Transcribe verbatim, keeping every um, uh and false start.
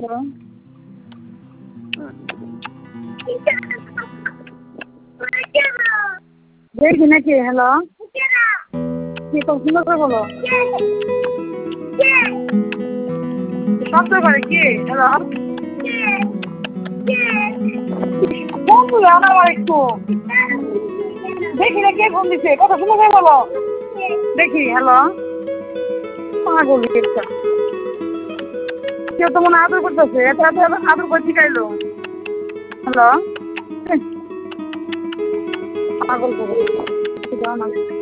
করো। দেখি নাকি? হ্যালো, কি সুন্দর করে বলো। শব্দ করে কি? হ্যালো, বন্ধু আমার একটু দেখি না কে ফোন দিচ্ছে, কথা সুন্দর করে বলো। দেখি। হ্যালো, পাগল একটা কেউ তো মনে আদর করতেছে, এত এত আদর করে শিখাইলো। হ্যালো, পাগল করে।